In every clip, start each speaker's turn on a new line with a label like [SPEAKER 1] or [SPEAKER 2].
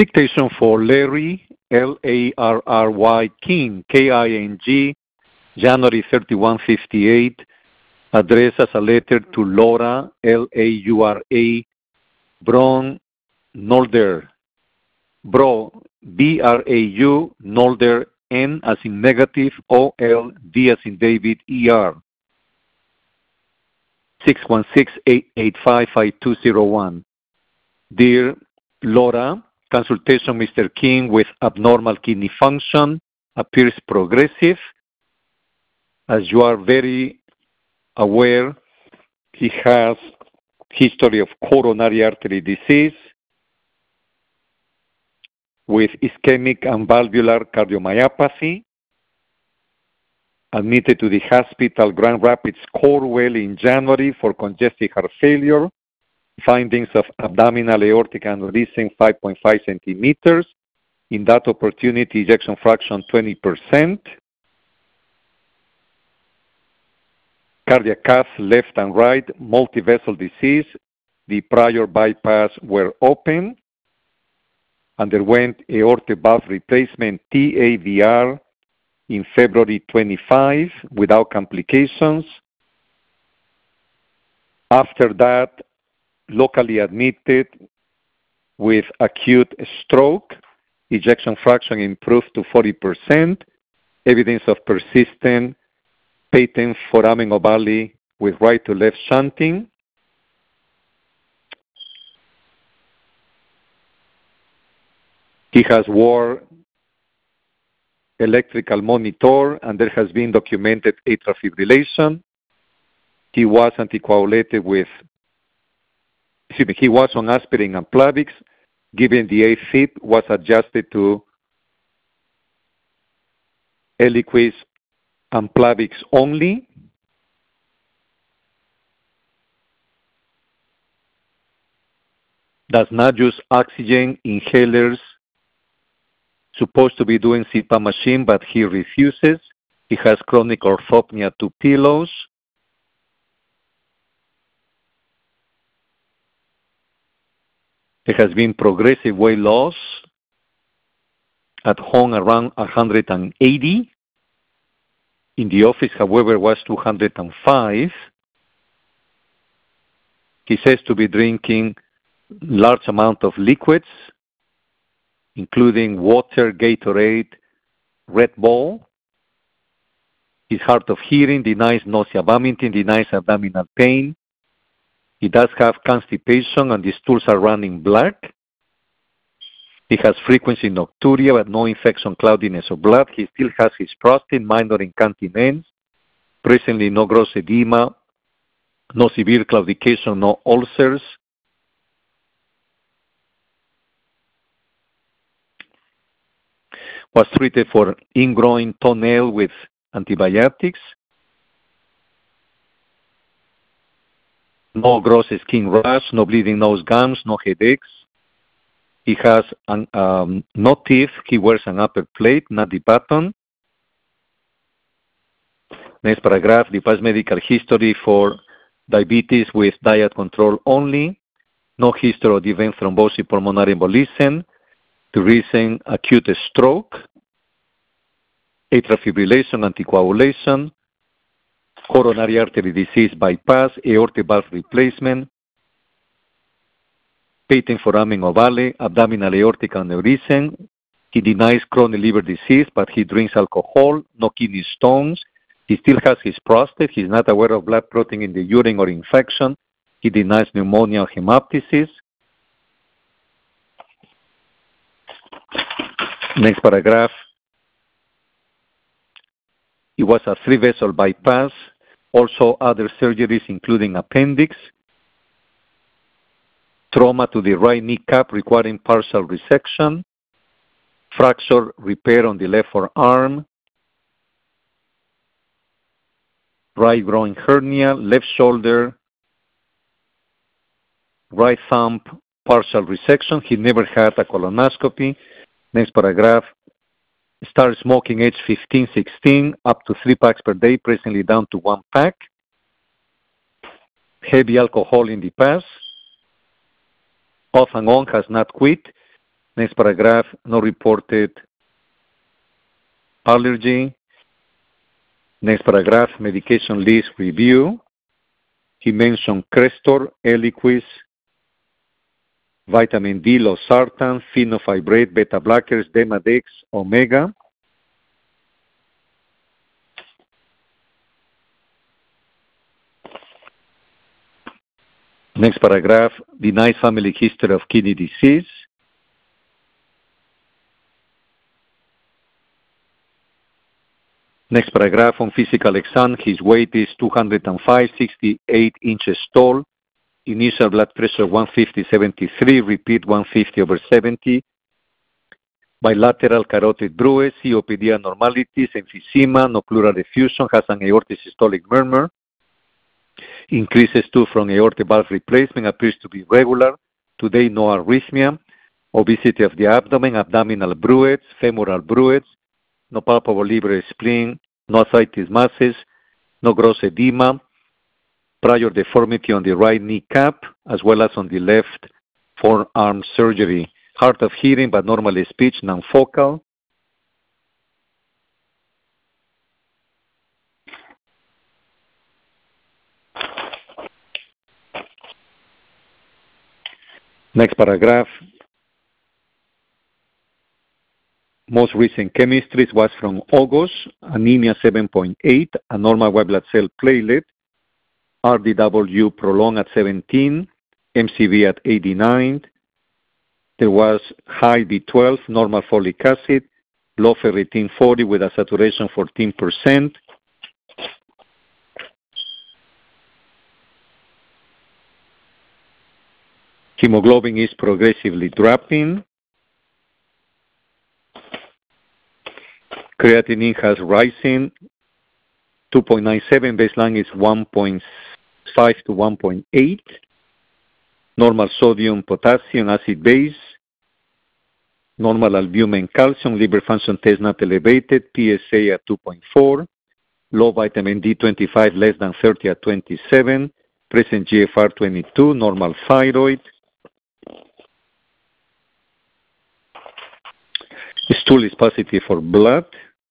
[SPEAKER 1] Dictation for Larry, Larry King, King, January 31, 58, addressed as a letter to Laura, Laura, Braun, Nolder, Brau, Nolder, N as in negative, OL, D as in David, ER, 616-885-5201. Dear Laura, consultation Mr. King with abnormal kidney function appears progressive. As you are very aware, he has history of coronary artery disease with ischemic and valvular cardiomyopathy. Admitted to the hospital Grand Rapids Corewell in January for congestive heart failure. Findings of abdominal aortic aneurysm 5.5 centimeters. In that opportunity, ejection fraction 20%. Cardiac cath left and right, multivessel disease. The prior bypass were open. Underwent aortic valve replacement TAVR in February 25 without complications. After that, locally admitted with acute stroke. Ejection fraction improved to 40%. Evidence of persistent patent foramen ovale with right to left shunting. He has wore electrical monitor and there has been documented atrial fibrillation. He was anticoagulated with, he was on aspirin and Plavix. Given the AFib, was adjusted to Eliquis and Plavix only. Does not use oxygen inhalers. Supposed to be doing CPAP machine, but he refuses. He has chronic orthopnea to pillows. There has been progressive weight loss. At home around 180. In the office, however, was 205. He says to be drinking large amount of liquids, including water, Gatorade, Red Bull. He's hard of hearing, denies nausea, vomiting, denies abdominal pain. He does have constipation and the stools are running black. He has frequency nocturia but no infection, cloudiness of blood. He still has his prostate, minor incontinence. Presently no gross edema, no severe claudication, no ulcers. Was treated for ingrowing toenail with antibiotics. No gross skin rash, no bleeding nose, gums, no headaches. He has no teeth. He wears an upper plate, not the button. Next paragraph, the past medical history for diabetes with diet control only. No history of event thrombosis, pulmonary embolism. The recent acute stroke. Atrial fibrillation, anticoagulation. Coronary artery disease bypass, aortic valve replacement, patent foramen ovale, abdominal aortic aneurysm. He denies chronic liver disease, but he drinks alcohol, no kidney stones. He still has his prostate. He's not aware of blood protein in the urine or infection. He denies pneumonia or hemoptysis. Next paragraph. It was a 3-vessel bypass. Also other surgeries including appendix, trauma to the right kneecap requiring partial resection, fracture repair on the left forearm, right groin hernia, left shoulder, right thumb partial resection. He never had a colonoscopy. Next paragraph. Started smoking age 15, 16, up to 3 packs per day, presently down to 1 pack. Heavy alcohol in the past. Off and on, has not quit. Next paragraph, no reported allergy. Next paragraph, medication list review. He mentioned Crestor, Eliquis, vitamin D, losartan, fenofibrate, beta blockers, Demodex, Omega. Next paragraph, denies family history of kidney disease. Next paragraph, on physical exam, his weight is 205, 68 inches tall. Initial blood pressure 150/73, repeat 150/70. Bilateral carotid bruise, COPD abnormalities, emphysema, no pleural effusion, has an aortic systolic murmur. Increases too from aortic valve replacement, appears to be regular. Today, no arrhythmia. Obesity of the abdomen, abdominal bruise, femoral bruise, no palpable liver spleen, no ascites masses, no gross edema, prior deformity on the right kneecap, as well as on the left forearm surgery. Hard of hearing, but normal speech, non-focal. Next paragraph. Most recent chemistries was from August, anemia 7.8, a normal white blood cell platelet, RDW prolonged at 17, MCV at 89. There was high B12, normal folic acid, low ferritin 40 with a saturation 14%. Hemoglobin is progressively dropping. Creatinine has rising, 2.97, baseline is 1.5 to 1.8. Normal sodium, potassium, acid base. Normal albumin, calcium, liver function test not elevated, PSA at 2.4. Low vitamin D25 less than 30 at 27. Present GFR 22, normal thyroid. Stool is positive for blood.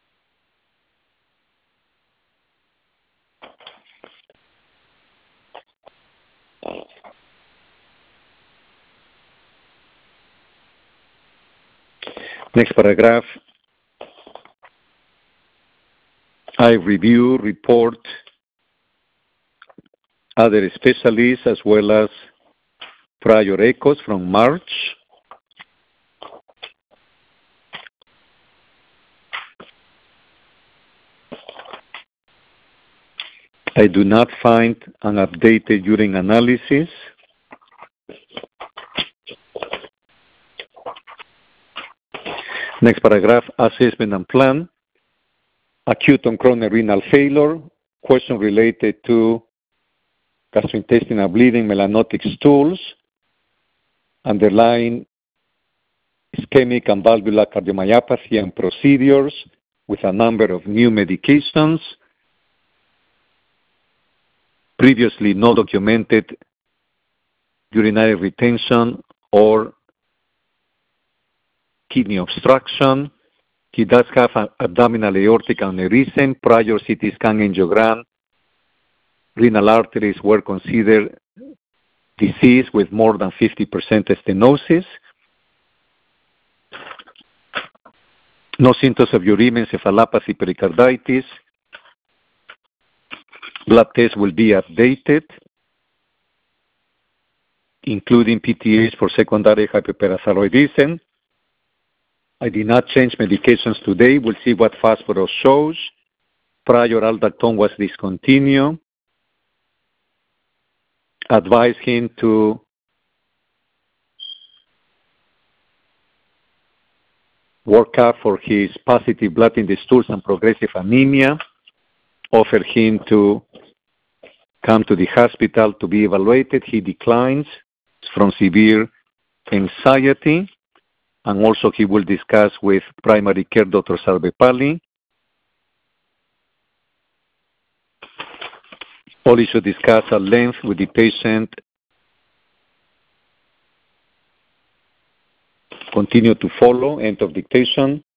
[SPEAKER 1] Next paragraph. I review, report other specialists as well as prior echoes from March. I do not find an updated urine analysis. Next paragraph, assessment and plan. Acute on chronic renal failure, question related to gastrointestinal bleeding, melanotic stools, underlying ischemic and valvular cardiomyopathy and procedures with a number of new medications. Previously no documented urinary retention or kidney obstruction. He does have an abdominal aortic aneurysm, prior CT scan angiogram. Renal arteries were considered diseased with more than 50% stenosis. No symptoms of uremia, encephalopathy, pericarditis. Blood tests will be updated, including PTH for secondary hyperparathyroidism. I did not change medications today. We'll see what phosphorus shows. Prior aldactone was discontinued. Advise him to work up for his positive blood in the stools and progressive anemia. Offer him to come to the hospital to be evaluated. He declines from severe anxiety. And also he will discuss with primary care Dr. Sarvepalli. All should discuss at length with the patient continue to follow. End of dictation.